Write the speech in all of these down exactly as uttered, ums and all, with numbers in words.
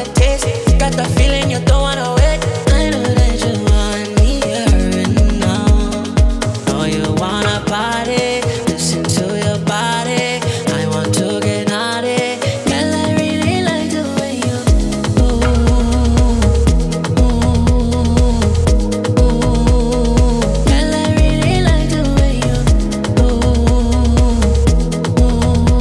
that taste. Got the feeling you don't wanna wait. I know that you want me here and now. Know you wanna party, listen to your body. I want to get naughty. Girl, I really like the way you move, move, move. Girl, I really like the way you move, move,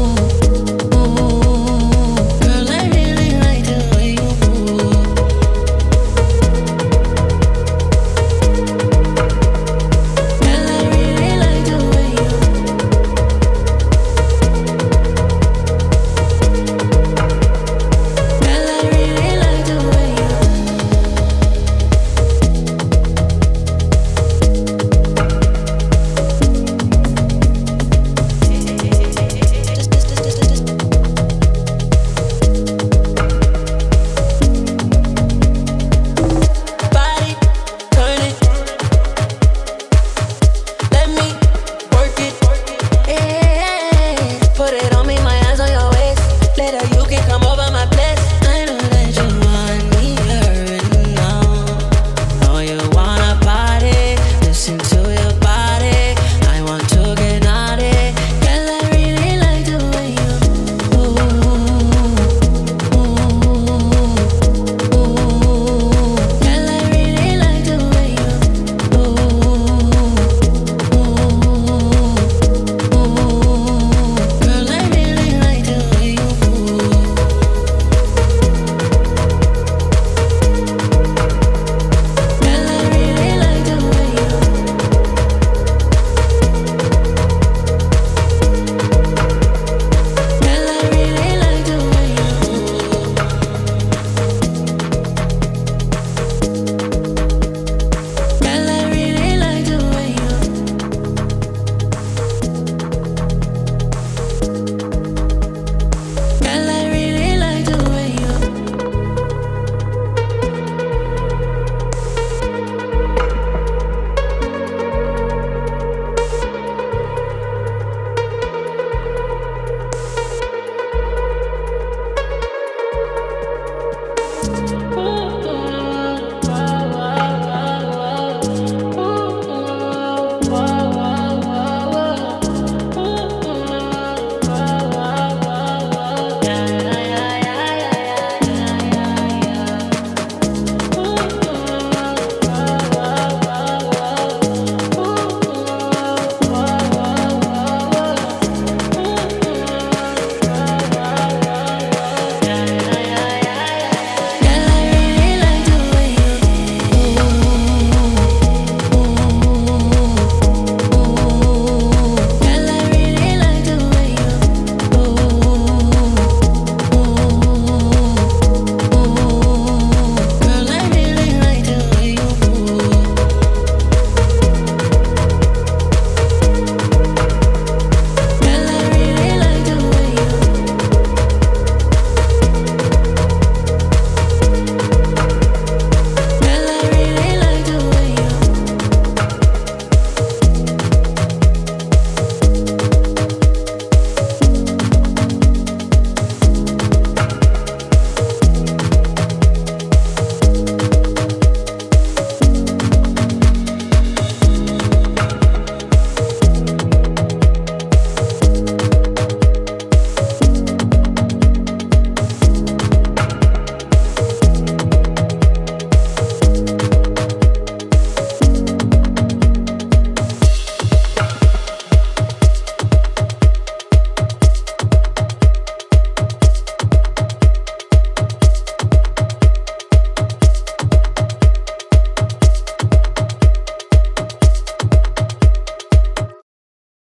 move. Girl, I really like the way you move. Girl, I really like the way you. Girl, I really like the way you. Just, just, just, just, just. Body, turn it. Let me work it. Yeah, put it on me, my hands on your waist. Later you can come over my place. I know that you want me here and now. Know you wanna party, listen to your body. I want to get naughty. Girl, I really like the way you move, move, move. Girl, I really like the way you move, move, move. Girl, I really like the way you move. Girl, I really like the way you. Girl, I really like the way you. Girl, I really like the way you. Girl, I really like the way you.